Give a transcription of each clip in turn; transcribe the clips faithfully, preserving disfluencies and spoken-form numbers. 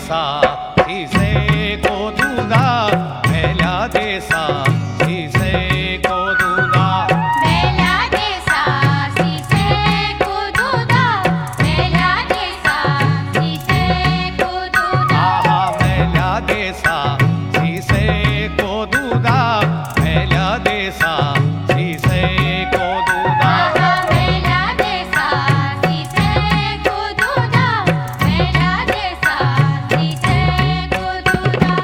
देसा शीसे को दूधा मेला देसा शीसे को दूधा मेला देसा शीसे को दूधा मेला देसा शीसे को दूधा आहा मेला देसा शीसे को दूधा मेला देसा शीसे को दूधा आहा मेला देसा शीसे को दूधा मेला देसा शीसे को दूधा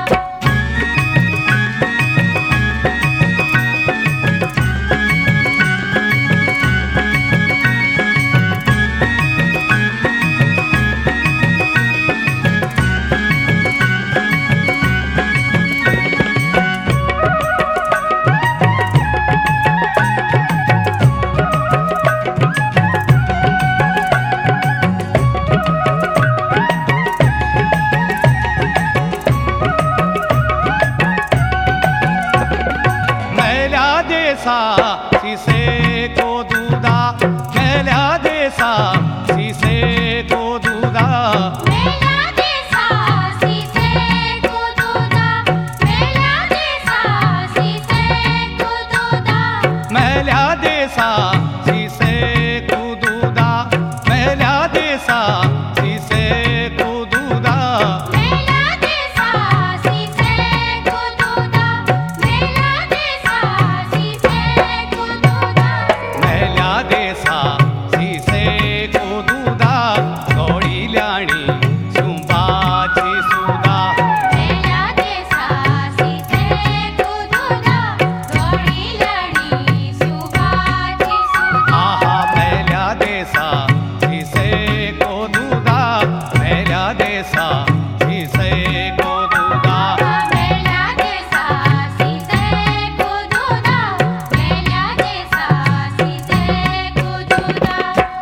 मेला देसा शीसे को दूधा मेला देसा शीसे को दूधा मेला देसा शीसे को दूधा मेला देसा शीसे को दूधा मेला देसा शीसे को दूधा मेला देसा शीसे को दूधा मेला देसा शीसे को दूधा मेला देसा शीसे को दूधा मेला देसा शीसे को दूधा गोळिल्याणी सुंबाची सुधा मेला देसा शीसे को दूधा गोळिल्याणी सुभाची सुधा आहा मेला देसा शीसे को दूधा मेला देसा शीसे को दूधा मेला देसा शीसे को दूधा मेला देसा शीसे को दूधा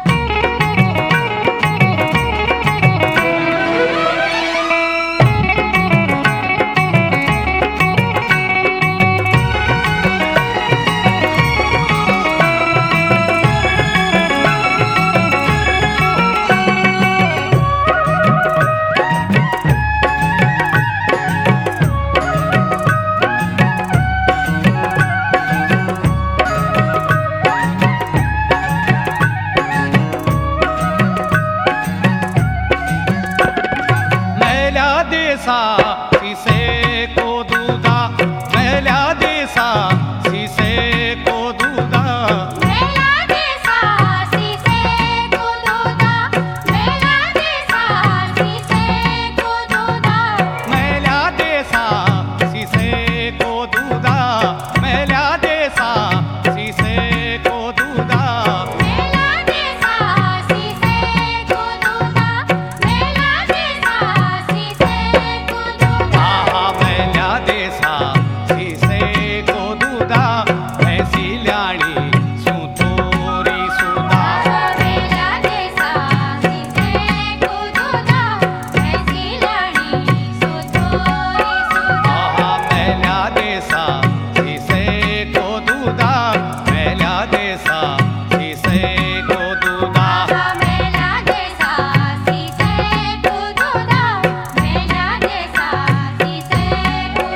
मेला देसा शीसे को दूधा मेला देसा शीसे को दूधा मेला देसा शीसे को दूधा मेला देसा शीसे को दूधा मेला देसा शीसे को दूधा मेला देसा शीसे को दूधा मेला देसा शीसे को दूधा मेला देसा शीसे को दूधा आहा मेला देसा शीसे को दूधा मैसिल्याणी सुतोरी सुधा मेला देसा शीसे को दूधा मैसिल्याणी सुतोरी सुधा आहा मेला देसा शीसे को दूधा मेला देसा शीसे को दूधा मेला देसा शीसे को दूधा मेला देसा शीसे को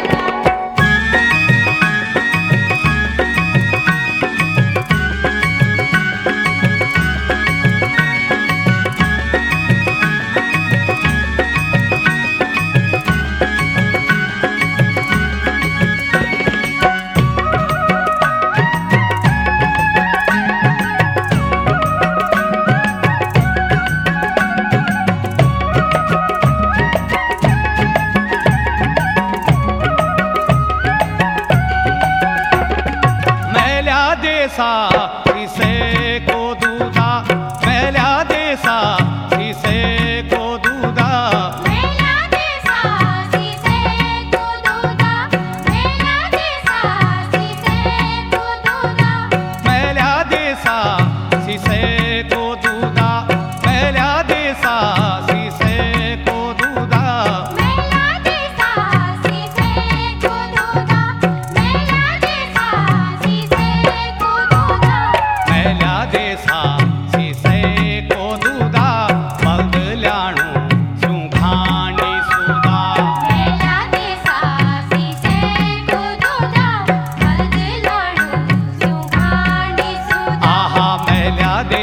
दूधा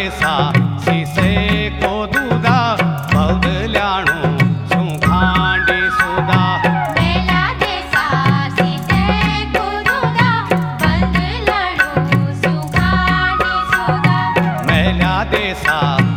देसा सीसे को दूधा बदलाणो सुखांडी सुधा मेला देसा सीसे को दूधा बदलाणो सुखांडी सुधा मेला देसा